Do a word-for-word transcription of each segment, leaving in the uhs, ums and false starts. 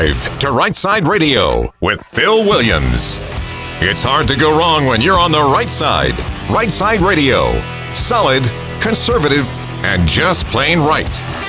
live to Right Side Radio with Phil Williams. It's hard to go wrong when you're on the right side. Right Side Radio. Solid, conservative, and just plain right.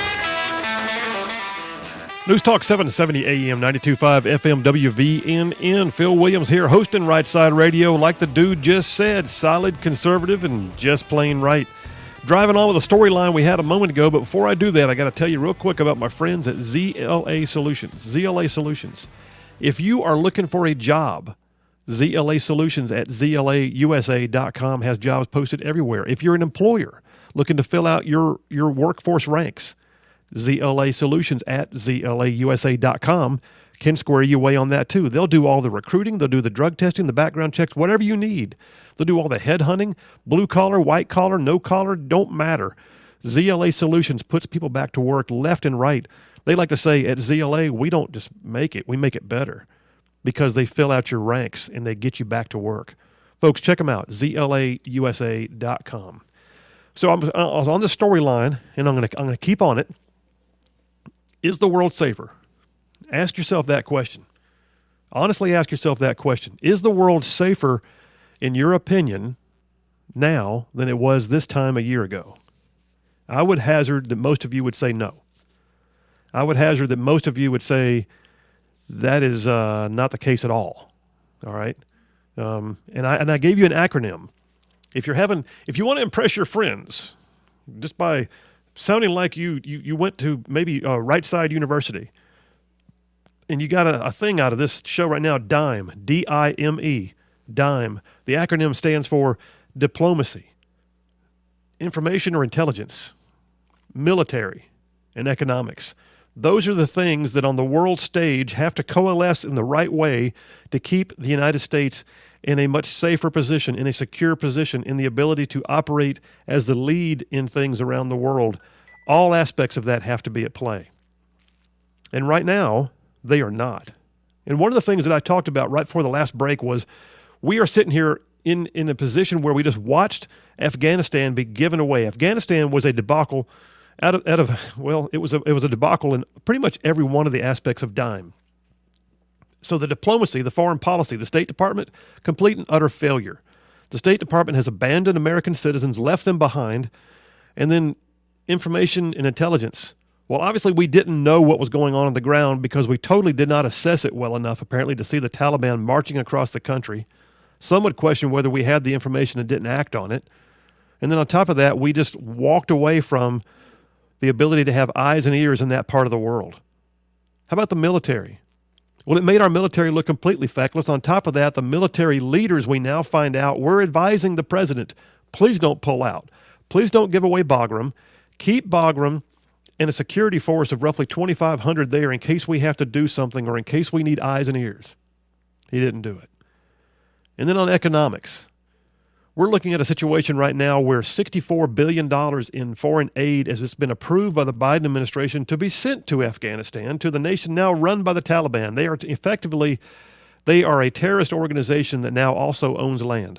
News Talk seven seventy A M, ninety-two point five F M W V N N. Phil Williams here, hosting Right Side Radio. Like the dude just said, solid, conservative, and just plain right. Driving on with a storyline we had a moment ago, but before I do that, I got to tell you real quick about my friends at Z L A Solutions. Z L A Solutions. If you are looking for a job, Z L A Solutions at Z L A U S A dot com has jobs posted everywhere. If you're an employer looking to fill out your, your workforce ranks, Z L A Solutions at Z L A U S A dot com can square you away on that too. They'll do all the recruiting, they'll do the drug testing, the background checks, whatever you need. They'll do all the headhunting, blue collar, white collar, no collar, don't matter. Z L A Solutions puts people back to work left and right. They like to say at Z L A, we don't just make it, we make it better because they fill out your ranks and they get you back to work. Folks, check them out, Z L A U S A dot com. So I'm, I was on the storyline, and I'm going to I'm going to keep on it. Is the world safer? Ask yourself that question. Honestly, ask yourself that question. Is the world safer, in your opinion, now than it was this time a year ago? I would hazard that most of you would say no. I would hazard that most of you would say that is uh, not the case at all. All right? Um, and I and I gave you an acronym. If you're having, if you want to impress your friends, just by sounding like you you, you went to maybe uh, Right Side University, and you got a, a thing out of this show right now, DIME, D I M E, DIME. The acronym stands for diplomacy, information or intelligence, military, and economics. Those are the things that on the world stage have to coalesce in the right way to keep the United States in a much safer position, in a secure position, in the ability to operate as the lead in things around the world. All aspects of that have to be at play. And right now, they are not. And one of the things that I talked about right before the last break was we are sitting here in, in a position where we just watched Afghanistan be given away. Afghanistan was a debacle out of, out of well, it was a, it was a debacle in pretty much every one of the aspects of DIME. So the diplomacy, the foreign policy, the State Department, complete and utter failure. The State Department has abandoned American citizens, left them behind, and then information and intelligence. Well, obviously we didn't know what was going on on the ground because we totally did not assess it well enough, apparently, to see the Taliban marching across the country. Some would question whether we had the information and didn't act on it. And then on top of that, we just walked away from the ability to have eyes and ears in that part of the world. How about the military? Well, it made our military look completely feckless. On top of that, the military leaders, we now find out, were advising the president, please don't pull out. Please don't give away Bagram. Keep Bagram and a security force of roughly twenty-five hundred there in case we have to do something or in case we need eyes and ears. He didn't do it. And then on economics, we're looking at a situation right now where sixty-four billion dollars in foreign aid has been approved by the Biden administration to be sent to Afghanistan, to the nation now run by the Taliban. They are effectively, they are a terrorist organization that now also owns land.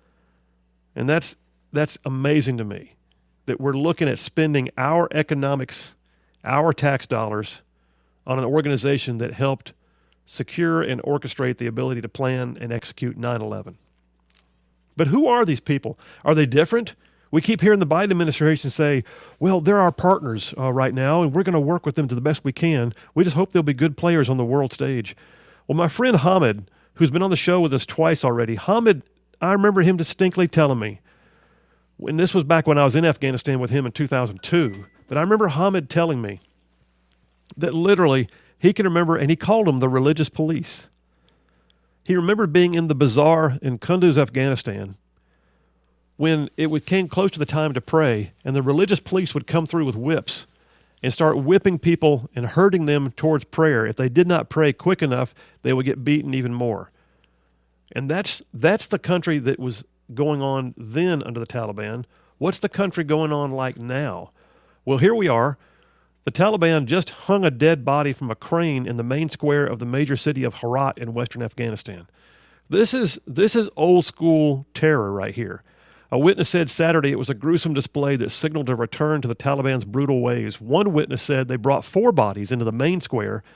And that's that's amazing to me, that we're looking at spending our economics, our tax dollars, on an organization that helped secure and orchestrate the ability to plan and execute nine eleven. But who are these people? Are they different? We keep hearing the Biden administration say, well, they're our partners uh, right now, and we're going to work with them to the best we can. We just hope they'll be good players on the world stage. Well, my friend Hamid, who's been on the show with us twice already, Hamid, I remember him distinctly telling me, and this was back when I was in Afghanistan with him in two thousand two, but I remember Hamid telling me that literally he can remember, and he called them the religious police. He remembered being in the bazaar in Kunduz, Afghanistan, when it came close to the time to pray, and the religious police would come through with whips and start whipping people and herding them towards prayer. If they did not pray quick enough, they would get beaten even more. And that's that's the country that was going on then under the Taliban. What's the country going on like now? Well, here we are. The Taliban just hung a dead body from a crane in the main square of the major city of Herat in western Afghanistan. This is this is old school terror right here. A witness said Saturday it was a gruesome display that signaled a return to the Taliban's brutal ways. One witness said they brought four bodies into the main square,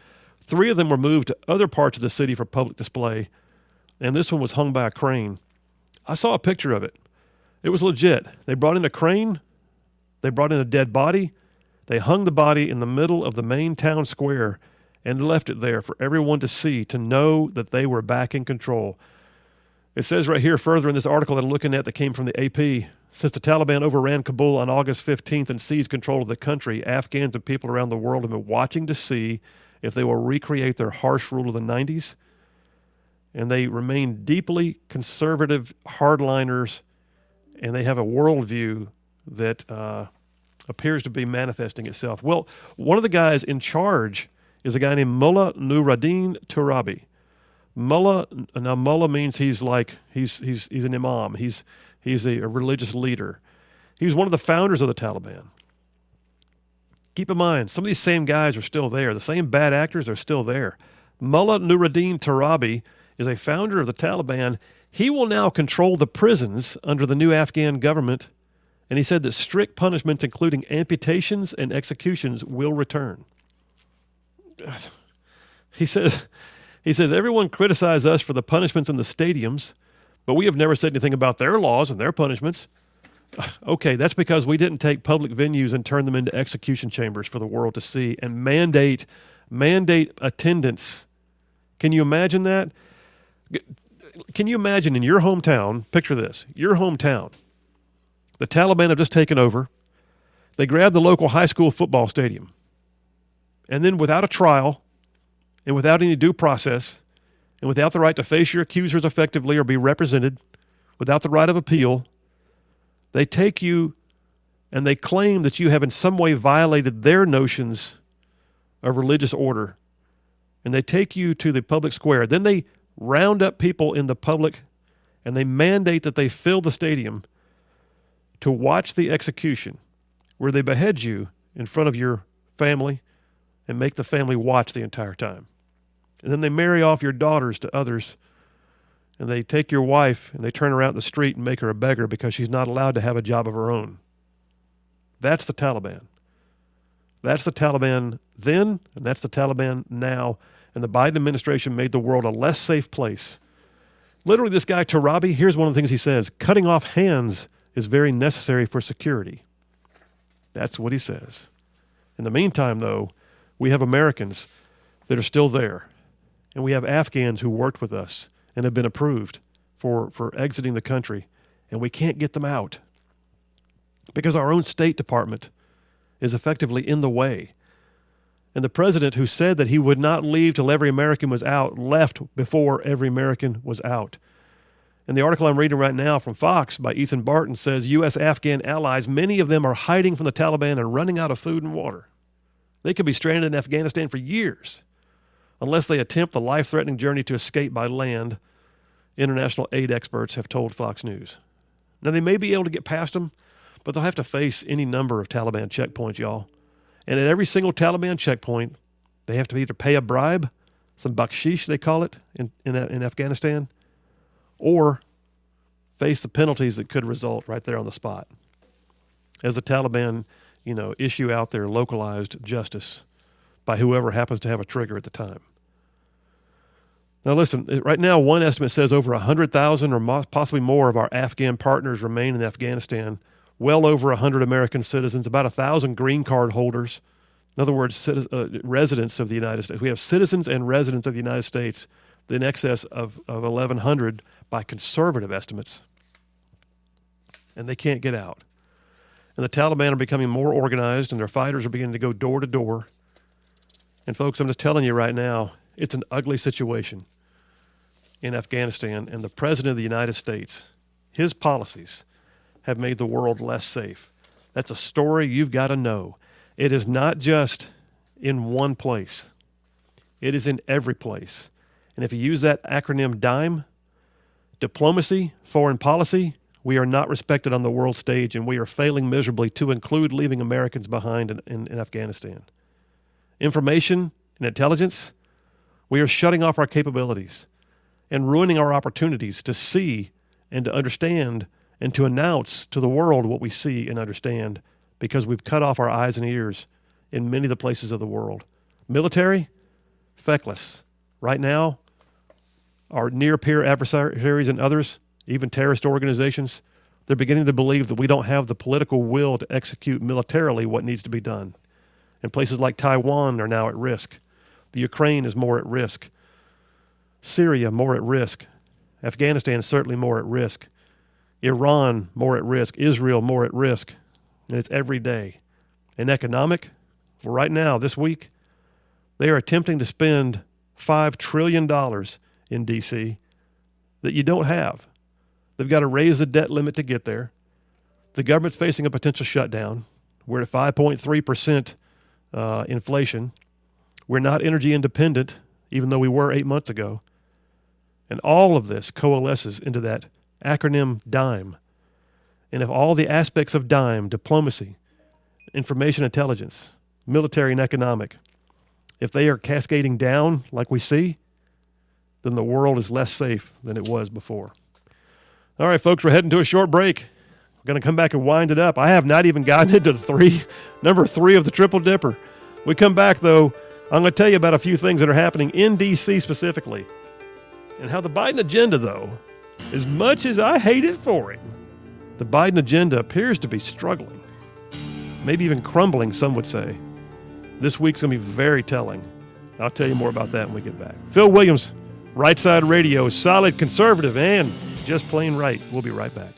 Three of them were moved to other parts of the city for public display, and this one was hung by a crane. I saw a picture of it. It was legit. They brought in a crane. They brought in a dead body. They hung the body in the middle of the main town square and left it there for everyone to see, to know that they were back in control. It says right here further in this article that I'm looking at that came from the A P, since the Taliban overran Kabul on August fifteenth and seized control of the country, Afghans and people around the world have been watching to see if they will recreate their harsh rule of the nineties. And they remain deeply conservative hardliners, and they have a worldview that uh, appears to be manifesting itself. Well, one of the guys in charge is a guy named Mullah Nuruddin Turabi. Mullah, now Mullah means he's like, he's he's he's an imam. He's he's a, a religious leader. He was one of the founders of the Taliban. Keep in mind, some of these same guys are still there. The same bad actors are still there. Mullah Nuruddin Turabi is a founder of the Taliban. He will now control the prisons under the new Afghan government, and he said that strict punishments, including amputations and executions, will return. He says, he says, everyone criticizes us for the punishments in the stadiums, but we have never said anything about their laws and their punishments. Okay, that's because we didn't take public venues and turn them into execution chambers for the world to see and mandate mandate attendance. Can you imagine that? Can you imagine in your hometown, picture this, your hometown, the Taliban have just taken over, they grab the local high school football stadium, and then without a trial and without any due process and without the right to face your accusers effectively or be represented, without the right of appeal, they take you and they claim that you have in some way violated their notions of religious order, and they take you to the public square. Then they round up people in the public and they mandate that they fill the stadium to watch the execution, where they behead you in front of your family and make the family watch the entire time. And then they marry off your daughters to others, and they take your wife and they turn her out in the street and make her a beggar because she's not allowed to have a job of her own. That's the Taliban. That's the Taliban then, and that's the Taliban now. And the Biden administration made the world a less safe place. Literally, this guy Turabi, here's one of the things he says: cutting off hands is very necessary for security. That's what he says. In the meantime, though, we have Americans that are still there, and we have Afghans who worked with us and have been approved for, for exiting the country, and we can't get them out because our own State Department is effectively in the way. And the president, who said that he would not leave till every American was out, left before every American was out. And the article I'm reading right now from Fox by Ethan Barton says U S Afghan allies, many of them are hiding from the Taliban and running out of food and water. They could be stranded in Afghanistan for years unless they attempt the life-threatening journey to escape by land, international aid experts have told Fox News. Now, they may be able to get past them, but they'll have to face any number of Taliban checkpoints, y'all. And at every single Taliban checkpoint, they have to either pay a bribe, some bakshish they call it in, in, in Afghanistan, or face the penalties that could result right there on the spot as the Taliban, you know, issue out their localized justice by whoever happens to have a trigger at the time. Now listen, right now one estimate says over one hundred thousand or possibly more of our Afghan partners remain in Afghanistan, well over one hundred American citizens, about one thousand green card holders, in other words, citizens, uh, residents of the United States. We have citizens and residents of the United States in excess of, of eleven hundred by conservative estimates, and they can't get out. And the Taliban are becoming more organized, and their fighters are beginning to go door to door. And folks, I'm just telling you right now, it's an ugly situation in Afghanistan, and the President of the United States, his policies have made the world less safe. That's a story you've got to know. It is not just in one place. It is in every place. And if you use that acronym DIME, diplomacy, foreign policy, we are not respected on the world stage, and we are failing miserably to include leaving Americans behind in, in, in Afghanistan. Information and intelligence, we are shutting off our capabilities and ruining our opportunities to see and to understand and to announce to the world what we see and understand, because we've cut off our eyes and ears in many of the places of the world. Military, feckless. Right now, our near-peer adversaries and others, even terrorist organizations, they're beginning to believe that we don't have the political will to execute militarily what needs to be done. And places like Taiwan are now at risk. The Ukraine is more at risk. Syria more at risk. Afghanistan is certainly more at risk. Iran more at risk. Israel more at risk. And it's every day. And economic, well, right now, this week, they are attempting to spend five trillion dollars in D C that you don't have. They've got to raise the debt limit to get there. The government's facing a potential shutdown. We're at five point three percent uh, inflation. We're not energy independent, even though we were eight months ago. And all of this coalesces into that acronym DIME. And if all the aspects of DIME, diplomacy, information intelligence, military and economic, if they are cascading down like we see, then the world is less safe than it was before. All right, folks, we're heading to a short break. We're going to come back and wind it up. I have not even gotten into the three, number three of the Triple Dipper. We come back, though, I'm going to tell you about a few things that are happening in D C specifically, and how the Biden agenda, though, as much as I hate it for him, the Biden agenda appears to be struggling, maybe even crumbling, some would say. This week's going to be very telling. I'll tell you more about that when we get back. Phil Williams, Right Side Radio, solid conservative and just plain right. We'll be right back.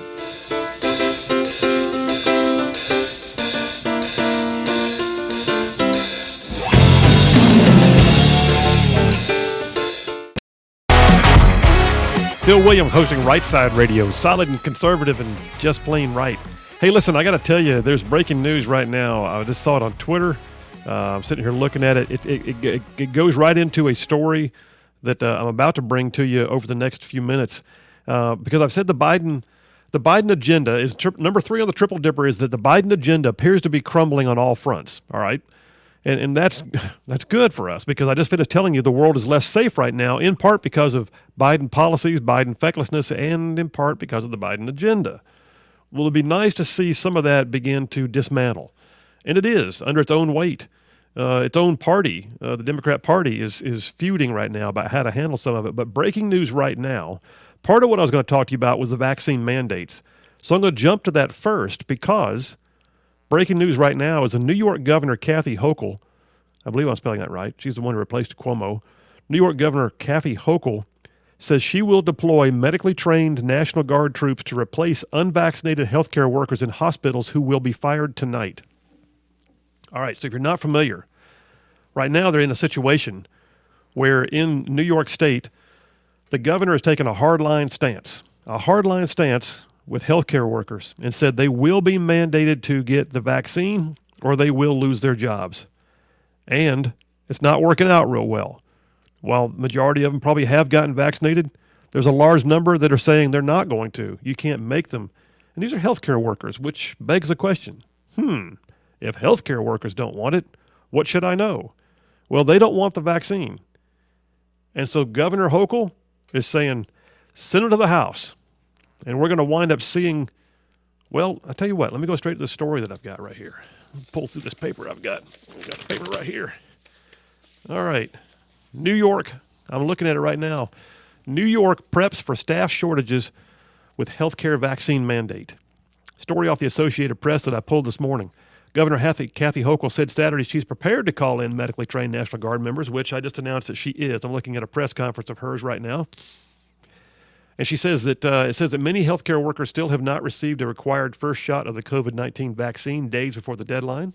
Phil Williams hosting Right Side Radio, solid and conservative and just plain right. Hey, listen, I got to tell you, there's breaking news right now. I just saw it on Twitter. Uh, I'm sitting here looking at it. It, it, it. it goes right into a story that uh, I'm about to bring to you over the next few minutes. Uh, because I've said the Biden, the Biden agenda is tri- number three on the Triple Dipper is that the Biden agenda appears to be crumbling on all fronts. All right. And and that's that's good for us, because I just finished telling you the world is less safe right now, in part because of Biden policies, Biden fecklessness, and in part because of the Biden agenda. Well, it'd be nice to see some of that begin to dismantle. And it is, under its own weight. Uh, its own party, uh, the Democrat Party, is is feuding right now about how to handle some of it. But breaking news right now, part of what I was going to talk to you about was the vaccine mandates. So I'm going to jump to that first, because breaking news right now is the New York Governor Kathy Hochul. I believe I'm spelling that right. She's the one who replaced Cuomo. New York Governor Kathy Hochul says she will deploy medically trained National Guard troops to replace unvaccinated healthcare workers in hospitals who will be fired tonight. All right, so if you're not familiar, right now they're in a situation where in New York State, the governor has taken a hardline stance, a hardline stance with healthcare workers, and said they will be mandated to get the vaccine or they will lose their jobs. And it's not working out real well. While the majority of them probably have gotten vaccinated, there's a large number that are saying they're not going to. You can't make them. And these are healthcare workers, which begs the question, hmm, if healthcare workers don't want it, what should I know? Well, they don't want the vaccine. And so Governor Hochul is saying, send it to the House. And we're going to wind up seeing, well, I'll tell you what, let me go straight to the story that I've got right here. Pull through this paper I've got. I've got the paper right here. All right. New York, I'm looking at it right now. New York preps for staff shortages with healthcare vaccine mandate. Story off the Associated Press that I pulled this morning. Governor Kathy Hochul said Saturday she's prepared to call in medically trained National Guard members, which I just announced that she is. I'm looking at a press conference of hers right now. And she says that uh, it says that many healthcare workers still have not received a required first shot of the covid nineteen vaccine days before the deadline,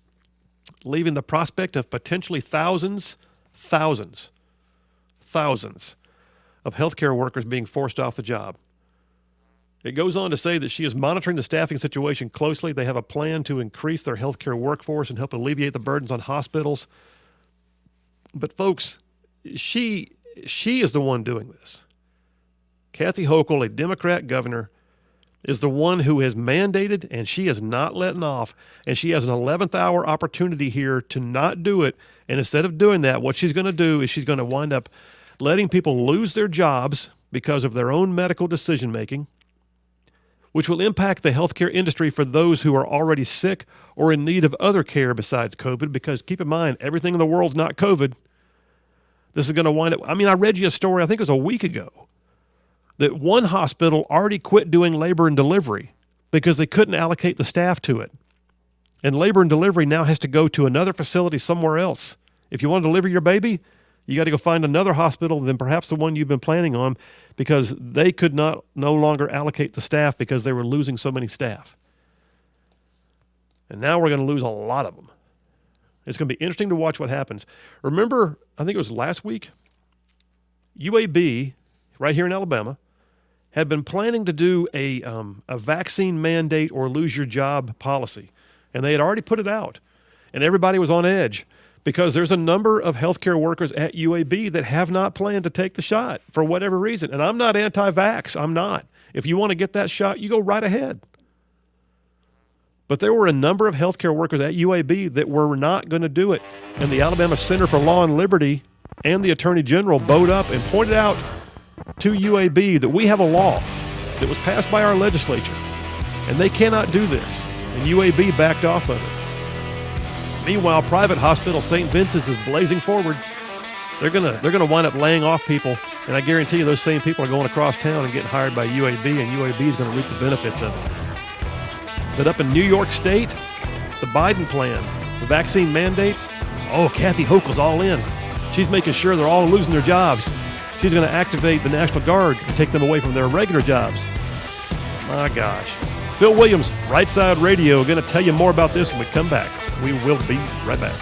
leaving the prospect of potentially thousands, thousands, thousands of healthcare workers being forced off the job. It goes on to say that she is monitoring the staffing situation closely. They have a plan to increase their healthcare workforce and help alleviate the burdens on hospitals. But folks, she she is the one doing this. Kathy Hochul, a Democrat governor, is the one who has mandated, and she is not letting off. And she has an eleventh hour opportunity here to not do it. And instead of doing that, what she's going to do is she's going to wind up letting people lose their jobs because of their own medical decision making, which will impact the healthcare industry for those who are already sick or in need of other care besides COVID. Because keep in mind, everything in the world's not COVID. This is going to wind up. I mean, I read you a story, I think it was a week ago, that one hospital already quit doing labor and delivery because they couldn't allocate the staff to it. And labor and delivery now has to go to another facility somewhere else. If you want to deliver your baby, you got to go find another hospital than perhaps the one you've been planning on, because they could not no longer allocate the staff because they were losing so many staff. And now we're going to lose a lot of them. It's going to be interesting to watch what happens. Remember, I think it was last week, U A B, right here in Alabama, had been planning to do a um, a vaccine mandate or lose your job policy. And they had already put it out. And everybody was on edge because there's a number of healthcare workers at U A B that have not planned to take the shot for whatever reason. And I'm not anti-vax. I'm not. If you want to get that shot, you go right ahead. But there were a number of healthcare workers at U A B that were not going to do it. And the Alabama Center for Law and Liberty and the Attorney General bowed up and pointed out to U A B that we have a law that was passed by our legislature, and they cannot do this. And U A B backed off of it. Meanwhile, private hospital Saint Vincent's is blazing forward. They're gonna they're gonna wind up laying off people, and I guarantee you those same people are going across town and getting hired by U A B, and U A B is going to reap the benefits of it. But up in New York State, the Biden plan, the vaccine mandates, oh, Kathy Hochul's all in. She's making sure they're all losing their jobs. She's going to activate the National Guard and take them away from their regular jobs. My gosh. Phil Williams, Right Side Radio, going to tell you more about this when we come back. We will be right back.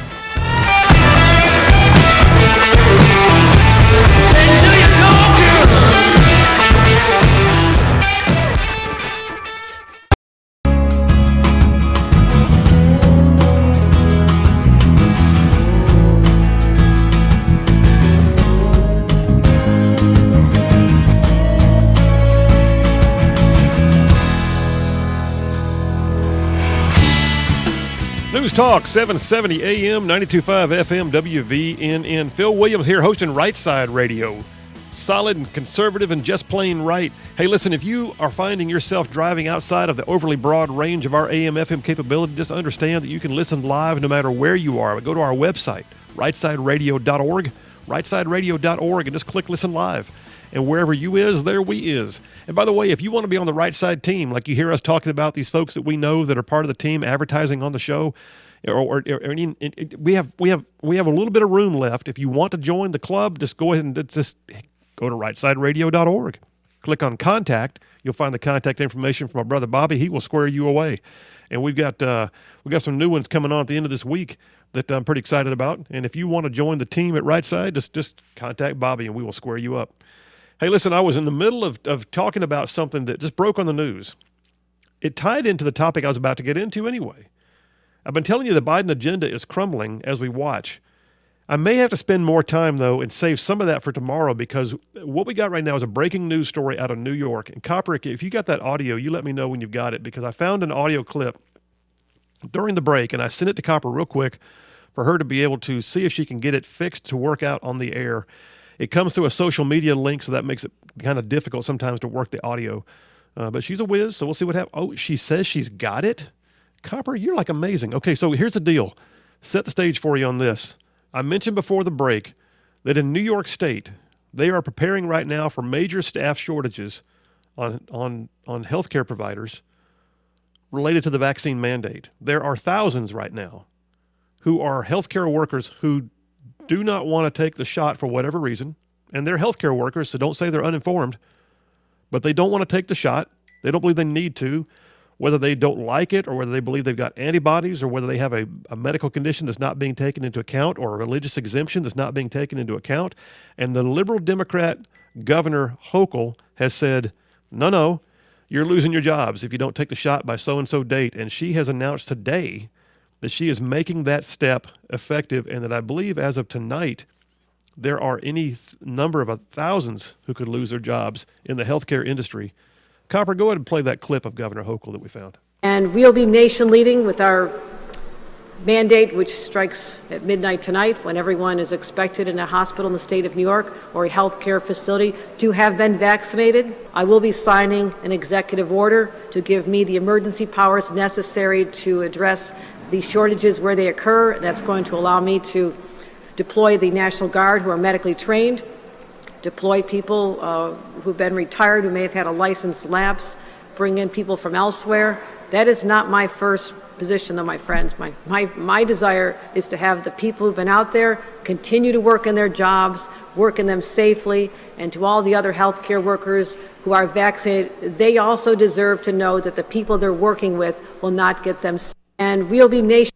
News Talk, seven seventy A M, ninety-two point five F M, W V N N. Phil Williams here hosting Right Side Radio. Solid and conservative and just plain right. Hey, listen, if you are finding yourself driving outside of the overly broad range of our A M F M capability, just understand that you can listen live no matter where you are. Go to our website, right side radio dot org, right side radio dot org, and just click Listen Live. And wherever you is, there we is. And by the way, if you want to be on the Right Side team, like you hear us talking about these folks that we know that are part of the team advertising on the show, or, or, or, or in, in, in, we have we have we have a little bit of room left. If you want to join the club, just go ahead and just go to right side radio dot org. Click on Contact. You'll find the contact information from our brother Bobby. He will square you away. And we've got uh, we got some new ones coming on at the end of this week that I'm pretty excited about. And if you want to join the team at Right Side, just just contact Bobby and we will square you up. Hey, listen, I was in the middle of, of talking about something that just broke on the news. It tied into the topic I was about to get into anyway. I've been telling you the Biden agenda is crumbling as we watch. I may have to spend more time, though, and save some of that for tomorrow, because what we got right now is a breaking news story out of New York. And Copper, if you got that audio, you let me know when you've got it, because I found an audio clip during the break, and I sent it to Copper real quick for her to be able to see if she can get it fixed to work out on the air. It comes through a social media link, so that makes it kind of difficult sometimes to work the audio. Uh, but she's a whiz, so we'll see what happens. Oh, she says she's got it? Copper, you're like amazing. Okay, so here's the deal. Set the stage for you on this. I mentioned before the break that in New York State, they are preparing right now for major staff shortages on, on, on healthcare providers related to the vaccine mandate. There are thousands right now who are healthcare workers who do not want to take the shot for whatever reason, and they're healthcare workers, so don't say they're uninformed, but they don't want to take the shot. They don't believe they need to, whether they don't like it or whether they believe they've got antibodies or whether they have a, a medical condition that's not being taken into account or a religious exemption that's not being taken into account. And the liberal Democrat Governor Hochul has said, no, no, you're losing your jobs if you don't take the shot by so-and-so date. And she has announced today that she is making that step effective, and that I believe as of tonight, there are any th- number of uh, thousands who could lose their jobs in the healthcare industry. Copper, go ahead and play that clip of Governor Hochul that we found. And we'll be nation leading with our mandate, which strikes at midnight tonight, when everyone is expected in a hospital in the state of New York or a healthcare facility to have been vaccinated. I will be signing an executive order to give me the emergency powers necessary to address these shortages where they occur. That's going to allow me to deploy the National Guard who are medically trained, deploy people uh, who've been retired who may have had a license lapse, bring in people from elsewhere. That is not my first position, though, my friends. My, my, my desire is to have the people who've been out there continue to work in their jobs, work in them safely, and to all the other healthcare workers who are vaccinated, they also deserve to know that the people they're working with will not get them sick. And we'll be nation.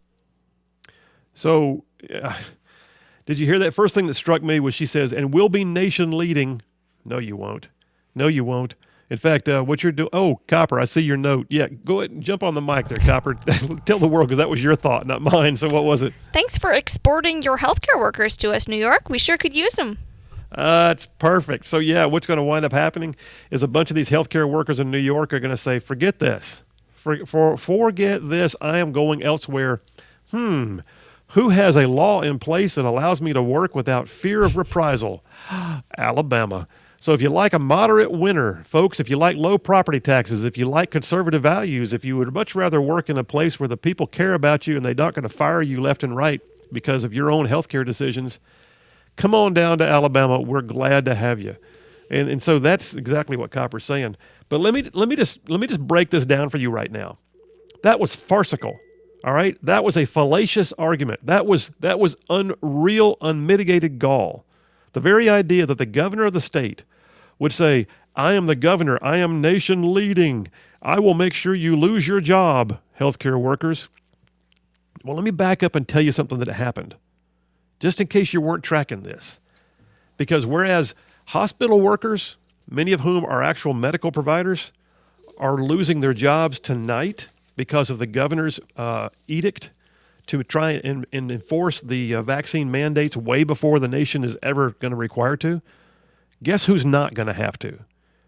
So, uh, did you hear that? First thing that struck me was she says, and we'll be nation leading. No, you won't. No, you won't. In fact, uh, what you're doing, oh, Copper, I see your note. Yeah, go ahead and jump on the mic there, Copper. Tell the world, because that was your thought, not mine. So what was it? Thanks for exporting your healthcare workers to us, New York. We sure could use them. Uh, it's perfect. So, yeah, what's going to wind up happening is a bunch of these healthcare workers in New York are going to say, forget this. For, for, forget this. I am going elsewhere. Hmm. Who has a law in place that allows me to work without fear of reprisal? Alabama. So if you like a moderate winter, folks, if you like low property taxes, if you like conservative values, if you would much rather work in a place where the people care about you and they're not going to fire you left and right because of your own healthcare decisions, come on down to Alabama. We're glad to have you. And and so that's exactly what Copper's saying. But let me let me just let me just break this down for you right now. That was farcical. All right? That was a fallacious argument. That was that was unreal, unmitigated gall. The very idea that the governor of the state would say, I am the governor, I am nation leading, I will make sure you lose your job, healthcare workers. Well, let me back up and tell you something that happened, just in case you weren't tracking this. Because whereas hospital workers, many of whom are actual medical providers, are losing their jobs tonight because of the governor's uh, edict to try and, and enforce the uh, vaccine mandates way before the nation is ever going to require to, guess who's not going to have to?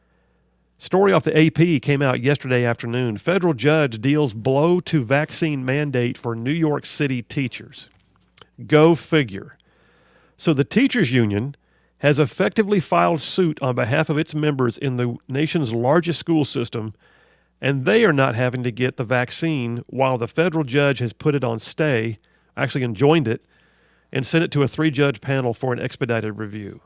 Story off the A P came out yesterday afternoon. Federal judge deals blow to vaccine mandate for New York City teachers. Go figure. So the teachers union has effectively filed suit on behalf of its members in the nation's largest school system, and they are not having to get the vaccine while the federal judge has put it on stay, actually enjoined it, and sent it to a three-judge panel for an expedited review.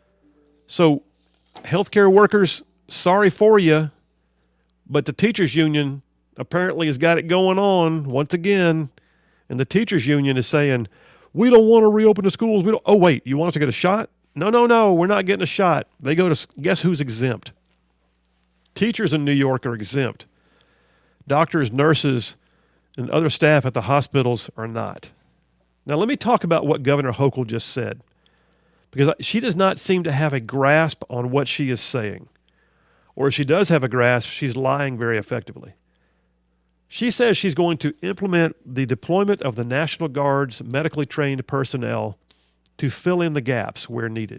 So, healthcare workers, sorry for you, but the teachers union apparently has got it going on once again, and the teachers union is saying, we don't want to reopen the schools. We don't. Oh, wait, you want us to get a shot? No, no, no, we're not getting a shot. They go to, guess who's exempt? Teachers in New York are exempt. Doctors, nurses, and other staff at the hospitals are not. Now, let me talk about what Governor Hochul just said, because she does not seem to have a grasp on what she is saying. Or if she does have a grasp, she's lying very effectively. She says she's going to implement the deployment of the National Guard's medically trained personnel to fill in the gaps where needed.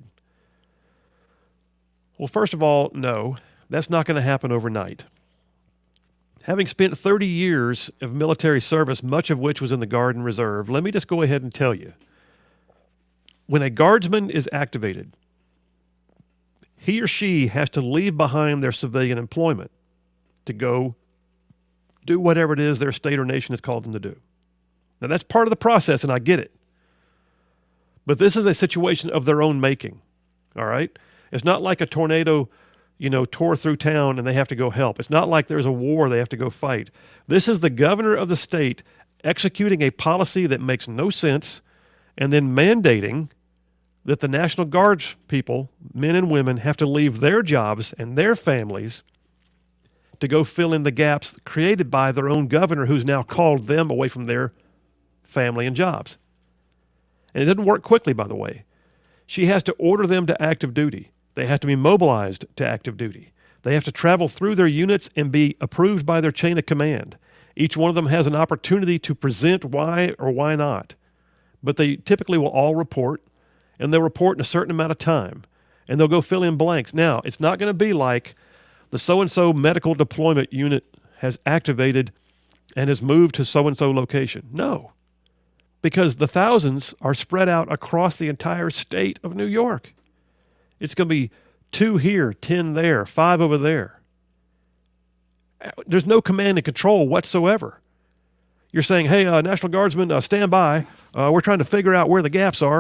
Well, first of all, no. That's not going to happen overnight. Having spent thirty years of military service, much of which was in the Guard and Reserve, let me just go ahead and tell you. When a guardsman is activated, he or she has to leave behind their civilian employment to go do whatever it is their state or nation has called them to do. Now, that's part of the process, and I get it. But this is a situation of their own making, all right? It's not like a tornado you know, tore through town and they have to go help. It's not like there's a war they have to go fight. This is the governor of the state executing a policy that makes no sense and then mandating that the National Guard's people, men and women, have to leave their jobs and their families to go fill in the gaps created by their own governor who's now called them away from their family and jobs. And it doesn't work quickly, by the way. She has to order them to active duty. They have to be mobilized to active duty. They have to travel through their units and be approved by their chain of command. Each one of them has an opportunity to present why or why not. But they typically will all report, and they'll report in a certain amount of time, and they'll go fill in blanks. Now, it's not going to be like the so-and-so medical deployment unit has activated and has moved to so-and-so location. No, because the thousands are spread out across the entire state of New York. It's going to be two here, ten there, five over there. There's no command and control whatsoever. You're saying, hey, uh, National Guardsmen, uh, stand by. Uh, we're trying to figure out where the gaps are.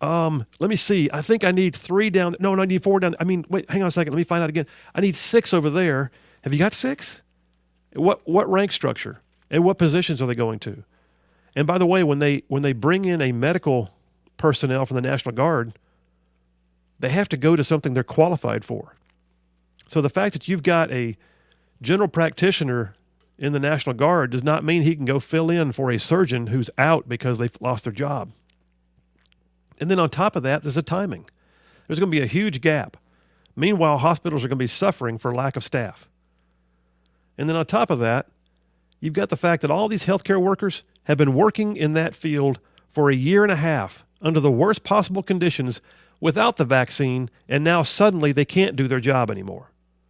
Um, let me see. I think I need three down. No, no, I need four down. I mean, wait, hang on a second. Let me find out again. I need six over there. Have you got six? What what rank structure and what positions are they going to? And by the way, when they when they bring in a medical personnel from the National Guard, they have to go to something they're qualified for. So the fact that you've got a general practitioner in the National Guard does not mean he can go fill in for a surgeon who's out because they've lost their job. And then on top of that, there's the timing. There's going to be a huge gap. Meanwhile, hospitals are going to be suffering for lack of staff. And then on top of that, you've got the fact that all these healthcare workers have been working in that field for a year and a half under the worst possible conditions without the vaccine, and now suddenly they can't do their job anymore.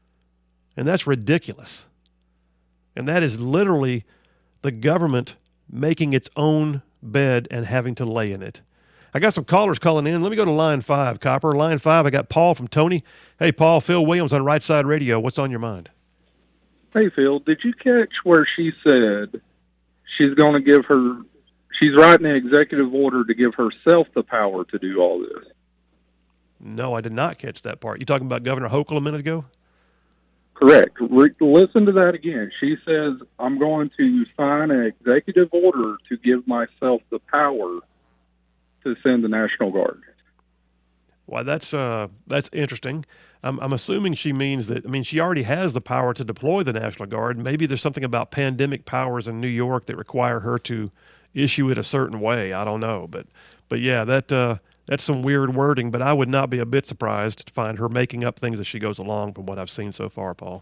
And that's ridiculous. And that is literally the government making its own bed and having to lay in it. I got some callers calling in. Let me go to line five, Copper. Line five, I got Paul from Tony. Hey, Paul, Phil Williams on Right Side Radio. What's on your mind? Hey, Phil, did you catch where she said she's going to give her, she's writing an executive order to give herself the power to do all this? No, I did not catch that part. You talking about Governor Hochul a minute ago? Correct. Re- listen to that again. She says, I'm going to sign an executive order to give myself the power to send the National Guard. Why, that's uh, that's interesting. I'm, I'm assuming she means that, I mean, she already has the power to deploy the National Guard. Maybe there's something about pandemic powers in New York that require her to issue it a certain way. I don't know. But, but yeah, that uh, that's some weird wording, but I would not be a bit surprised to find her making up things as she goes along from what I've seen so far, Paul.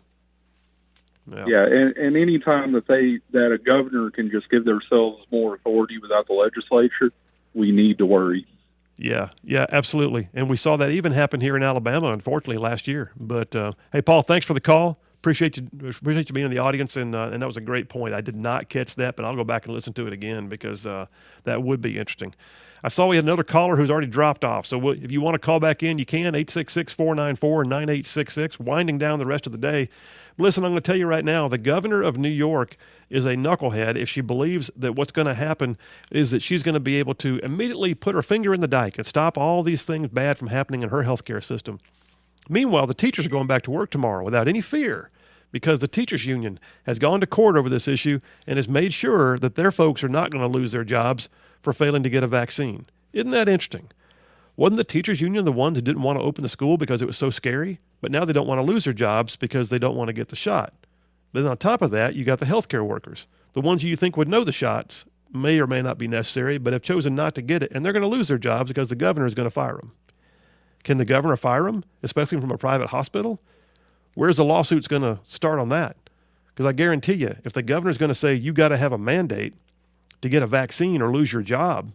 Yeah, yeah and, and any time that they that a governor can just give themselves more authority without the legislature, we need to worry. Yeah, yeah, absolutely. And we saw that even happen here in Alabama, unfortunately, last year. But, uh, hey, Paul, thanks for the call. Appreciate you appreciate you being in the audience, and uh, and that was a great point. I did not catch that, but I'll go back and listen to it again because uh, that would be interesting. I saw we had another caller who's already dropped off. So we'll, if you want to call back in, you can, eight six six, four nine four, nine eight six six, winding down the rest of the day. Listen, I'm going to tell you right now, the governor of New York is a knucklehead if she believes that what's going to happen is that she's going to be able to immediately put her finger in the dike and stop all these things bad from happening in her healthcare system. Meanwhile, the teachers are going back to work tomorrow without any fear because the teachers union has gone to court over this issue and has made sure that their folks are not going to lose their jobs for failing to get a vaccine. Isn't that interesting? Wasn't the teachers union the ones who didn't want to open the school because it was so scary? But now they don't want to lose their jobs because they don't want to get the shot. Then on top of that, you got the healthcare workers. The ones you think would know the shots may or may not be necessary, but have chosen not to get it, and they're going to lose their jobs because the governor is going to fire them. Can the governor fire them, especially from a private hospital? Where's the lawsuits going to start on that? Because I guarantee you, if the governor's going to say you got to have a mandate to get a vaccine or lose your job,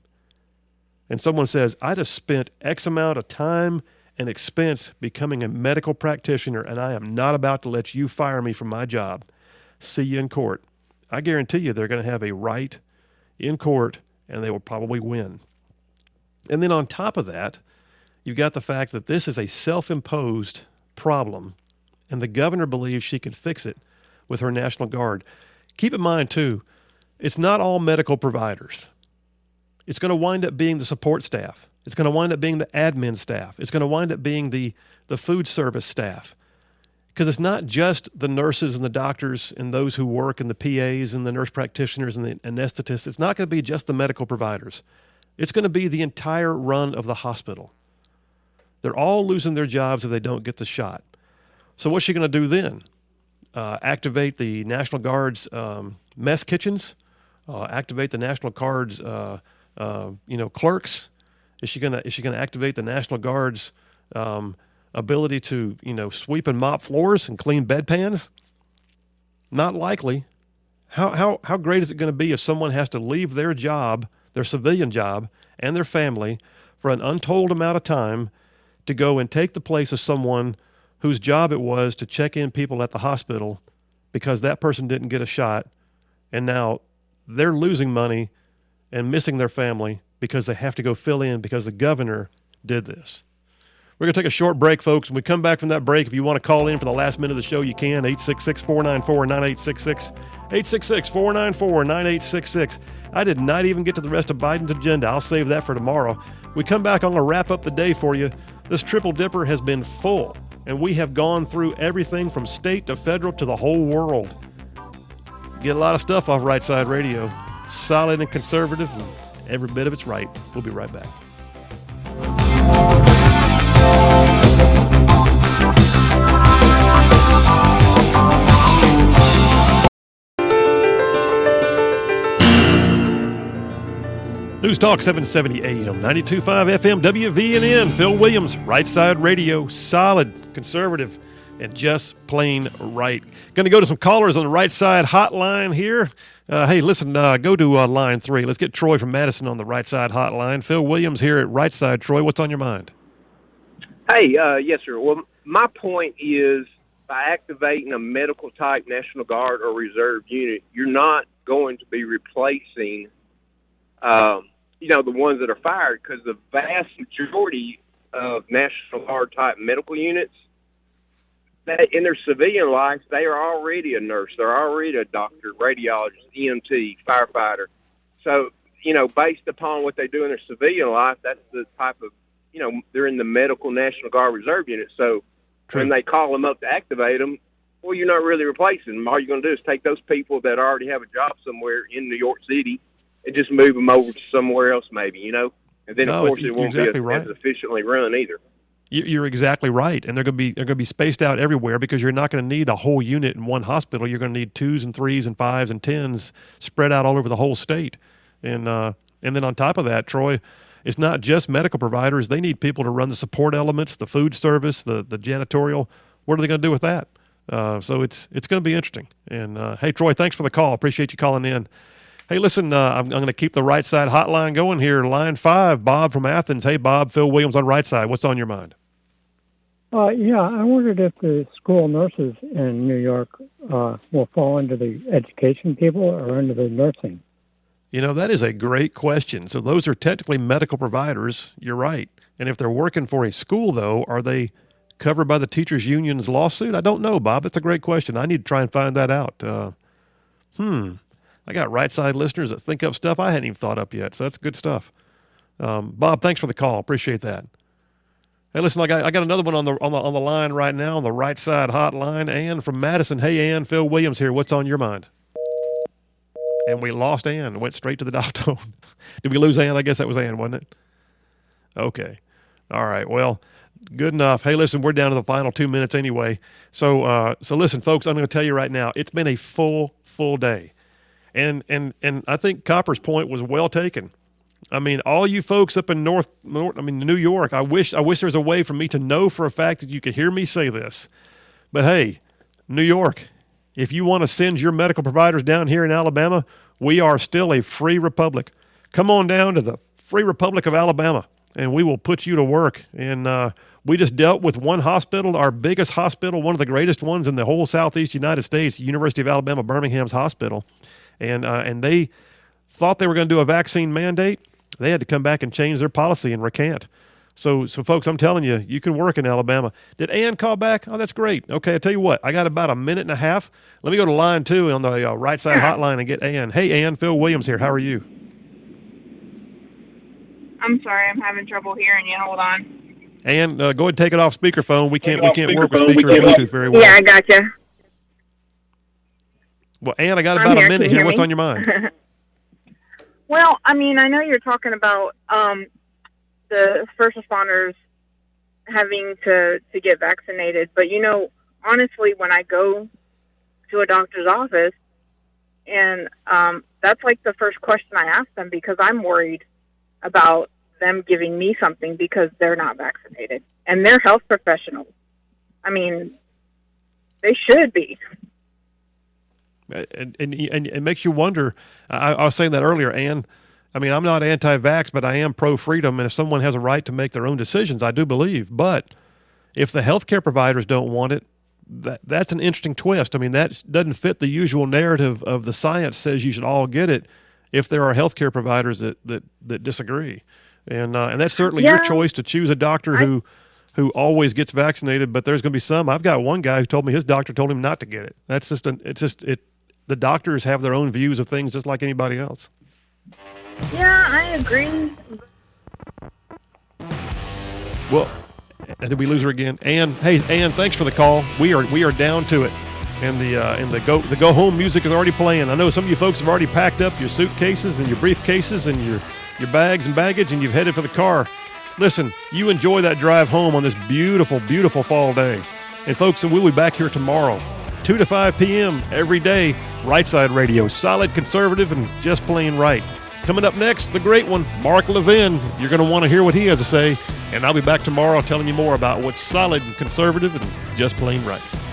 and someone says, I just spent X amount of time and expense becoming a medical practitioner, and I am not about to let you fire me from my job. See you in court. I guarantee you they're going to have a right in court, and they will probably win. And then on top of that, you've got the fact that this is a self-imposed problem, and the governor believes she can fix it with her National Guard. Keep in mind, too, it's not all medical providers. It's going to wind up being the support staff. It's going to wind up being the admin staff. It's going to wind up being the, the food service staff. Because it's not just the nurses and the doctors and those who work and the P As and the nurse practitioners and the anesthetists. It's not going to be just the medical providers. It's going to be the entire run of the hospital. They're all losing their jobs if they don't get the shot. So what's she going to do then? Uh, activate the National Guard's um, mess kitchens? Uh, activate the National Guard's uh, uh, you know, clerks? Is she gonna is she gonna activate the National Guard's um, ability to you know sweep and mop floors and clean bedpans? Not likely. How how how great is it going to be if someone has to leave their job, their civilian job, and their family for an untold amount of time to go and take the place of someone whose job it was to check in people at the hospital because that person didn't get a shot, and now they're losing money and missing their family because they have to go fill in because the governor did this. We're going to take a short break, folks. When we come back from that break, if you want to call in for the last minute of the show, you can. eight six six, four nine four, nine eight six six. eight six six, four nine four, nine eight six six. I did not even get to the rest of Biden's agenda. I'll save that for tomorrow. We come back, I'm going to wrap up the day for you. This Triple Dipper has been full, and we have gone through everything from state to federal to the whole world. Get a lot of stuff off Right Side Radio. Solid and conservative, and every bit of it's right. We'll be right back. News Talk seven seventy A M, ninety-two point five F M, W V N N. Phil Williams, Right Side Radio, solid, conservative, and just plain right. Going to go to some callers on the Right Side hotline here. Uh, hey, listen, uh, go to uh, line three. Let's get Troy from Madison on the Right Side hotline. Phil Williams here at Right Side. Troy, what's on your mind? Hey, uh, yes, sir. Well, my point is by activating a medical-type National Guard or Reserve unit, you're not going to be replacing um, you know, the ones that are fired, because the vast majority of National Guard type medical units, that in their civilian life, they are already a nurse, they're already a doctor, radiologist, E M T, firefighter. So, you know, based upon what they do in their civilian life, that's the type of, you know, they're in the medical National Guard Reserve unit. So True. When they call them up to activate them, well, you're not really replacing them. All you're going to do is take those people that already have a job somewhere in New York City and just move them over to somewhere else, maybe, you know. And then, no, of course, it won't exactly be as, right. as efficiently run either. You're exactly right, and they're going to be they're going to be spaced out everywhere because you're not going to need a whole unit in one hospital. You're going to need twos and threes and fives and tens spread out all over the whole state, and uh, and then on top of that, Troy, it's not just medical providers. They need people to run the support elements, the food service, the the janitorial. What are they going to do with that? Uh, so it's it's going to be interesting. And uh, hey, Troy, thanks for the call. Appreciate you calling in. Hey, listen, uh, I'm, I'm going to keep the Right Side hotline going here. Line five, Bob from Athens. Hey, Bob, Phil Williams on Right Side. What's on your mind? Uh, yeah, I wondered if the school nurses in New York uh, will fall into the education people or into the nursing. You know, that is a great question. So those are technically medical providers. You're right. And if they're working for a school, though, are they covered by the teachers' union's lawsuit? I don't know, Bob. That's a great question. I need to try and find that out. Uh, hmm. I got Right Side listeners that think up stuff I hadn't even thought up yet, so that's good stuff. Um, Bob, thanks for the call. Appreciate that. Hey, listen, I got I got another one on the on the on the line right now on the Right Side hotline. Ann from Madison. Hey, Ann, Phil Williams here. What's on your mind? And we lost Ann. Went straight to the dial tone. Did we lose Ann? I guess that was Ann, wasn't it? Okay. All right. Well, good enough. Hey, listen, we're down to the final two minutes anyway. So, uh, so listen, folks, I'm going to tell you right now, it's been a full, full day. And and and I think Copper's point was well taken. I mean, all you folks up in North, North, I mean, New York, I wish I wish there was a way for me to know for a fact that you could hear me say this. But hey, New York, if you want to send your medical providers down here in Alabama, we are still a free republic. Come on down to the Free Republic of Alabama, and we will put you to work. And uh, we just dealt with one hospital, our biggest hospital, one of the greatest ones in the whole southeast United States, University of Alabama, Birmingham's hospital. And uh, and they thought they were going to do a vaccine mandate. They had to come back and change their policy and recant. So, so folks, I'm telling you, you can work in Alabama. Did Ann call back? Oh, that's great. Okay, I tell you what, I got about a minute and a half. Let me go to line two on the uh, Right Side hotline and get Ann. Hey, Ann, Phil Williams here. How are you? I'm sorry, I'm having trouble hearing you. Hold on. Ann, uh, go ahead and take it off speakerphone. We can't we can't work with speaker or Bluetooth very well. Yeah, I got you. Well, Ann, I got about here. a minute here. What's me? on your mind? Well, I mean, I know you're talking about um, the first responders having to, to get vaccinated, but, you know, honestly, when I go to a doctor's office, and um, that's like the first question I ask them because I'm worried about them giving me something because they're not vaccinated. And they're health professionals. I mean, they should be. And, and and it makes you wonder. I, I was saying that earlier, Ann. I mean, I'm not anti-vax, but I am pro-freedom. And if someone has a right to make their own decisions, I do believe. But if the healthcare providers don't want it, that that's an interesting twist. I mean, that doesn't fit the usual narrative of the science says you should all get it. If there are healthcare providers that that, that disagree, and uh, and that's certainly yeah. your choice to choose a doctor I, who who always gets vaccinated, but there's going to be some. I've got one guy who told me his doctor told him not to get it. That's just an, it's just it. The doctors have their own views of things just like anybody else. Yeah, I agree. Well, did we lose her again? Ann, hey, Ann, thanks for the call. We are we are down to it, and the uh, and the go the go home music is already playing. I know some of you folks have already packed up your suitcases and your briefcases and your your bags and baggage, and you've headed for the car. Listen, you enjoy that drive home on this beautiful, beautiful fall day. And folks, we'll be back here tomorrow, two to five p.m. every day. Right Side Radio, solid conservative and just plain right. Coming up next, the great one, Mark Levin. You're going to want to hear what he has to say. And I'll be back tomorrow telling you more about what's solid and conservative and just plain right.